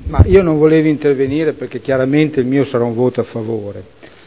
Ma io non volevo intervenire perché chiaramente il mio sarà un voto a favore.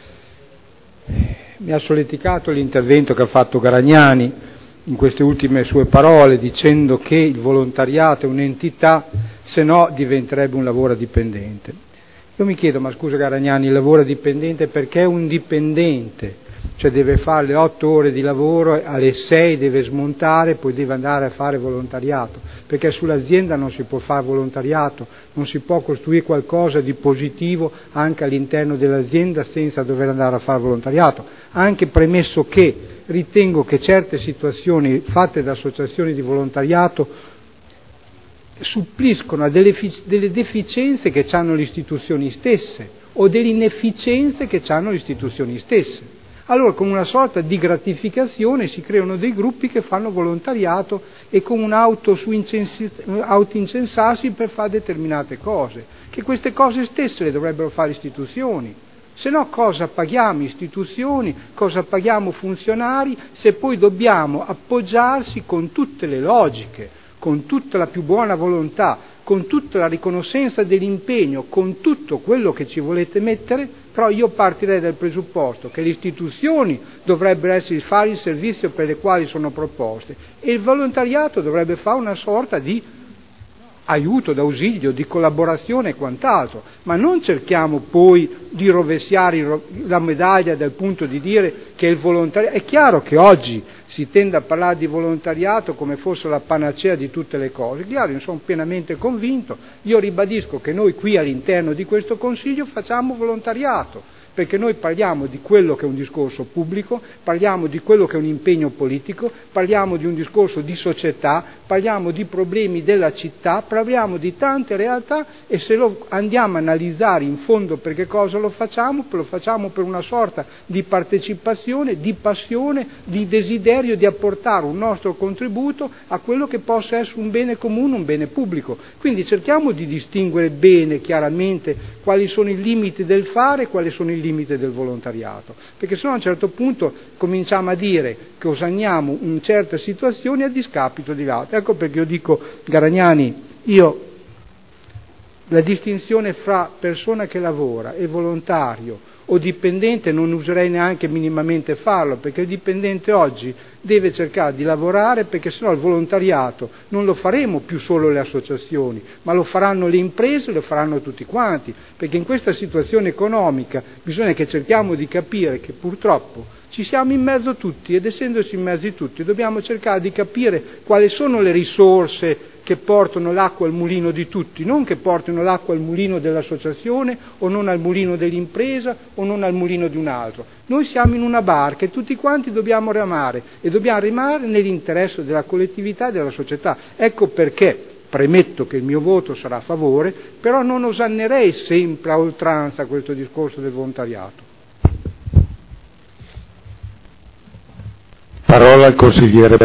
Mi ha solleticato l'intervento che ha fatto Garagnani in queste ultime sue parole, dicendo che il volontariato è un'entità, se no diventerebbe un lavoro dipendente. Io mi chiedo, ma scusa Garagnani, il lavoro dipendente perché è un dipendente? Cioè deve fare le 8 ore di lavoro, alle 6 deve smontare, poi deve andare a fare volontariato, perché sull'azienda non si può fare volontariato, non si può costruire qualcosa di positivo anche all'interno dell'azienda senza dover andare a fare volontariato, anche premesso che ritengo che certe situazioni fatte da associazioni di volontariato suppliscono a delle deficienze che hanno le istituzioni stesse o delle inefficienze che hanno le istituzioni stesse. Allora con una sorta di gratificazione si creano dei gruppi che fanno volontariato e con un autoincensarsi per fare determinate cose, che queste cose stesse le dovrebbero fare istituzioni. Se no cosa paghiamo istituzioni, cosa paghiamo funzionari, se poi dobbiamo appoggiarsi con tutte le logiche, con tutta la più buona volontà, con tutta la riconoscenza dell'impegno, con tutto quello che ci volete mettere, però io partirei dal presupposto che le istituzioni dovrebbero fare il servizio per le quali sono proposte e il volontariato dovrebbe fare una sorta di aiuto, d'ausilio, di collaborazione e quant'altro, ma non cerchiamo poi di rovesciare la medaglia dal punto di dire che il volontariato... È chiaro che oggi si tende a parlare di volontariato come fosse la panacea di tutte le cose, chiaro, io sono pienamente convinto, io ribadisco che noi qui all'interno di questo Consiglio facciamo volontariato, perché noi parliamo di quello che è un discorso pubblico, parliamo di quello che è un impegno politico, parliamo di un discorso di società, parliamo di problemi della città, parliamo di tante realtà e se lo andiamo a analizzare in fondo per che cosa lo facciamo per una sorta di partecipazione, di passione, di desiderio di apportare un nostro contributo a quello che possa essere un bene comune, un bene pubblico. Quindi cerchiamo di distinguere bene, chiaramente, quali sono i limiti del fare e quali sono i limite del volontariato, perché sennò a un certo punto cominciamo a dire che osanniamo in certe situazioni a discapito di altre. Ecco perché io dico, Garagnani, la distinzione fra persona che lavora e volontario o dipendente non userei neanche minimamente farlo, perché il dipendente oggi deve cercare di lavorare, perché sennò il volontariato non lo faremo più solo le associazioni, ma lo faranno le imprese, lo faranno tutti quanti, perché in questa situazione economica bisogna che cerchiamo di capire che purtroppo ci siamo in mezzo tutti ed essendoci in mezzo tutti dobbiamo cercare di capire quali sono le risorse che portano l'acqua al mulino di tutti, non che portino l'acqua al mulino dell'associazione o non al mulino dell'impresa o non al mulino di un altro. Noi siamo in una barca e tutti quanti dobbiamo remare e dobbiamo remare nell'interesse della collettività e della società. Ecco perché premetto che il mio voto sarà a favore, però non osannerei sempre a oltranza questo discorso del volontariato. Parola al consigliere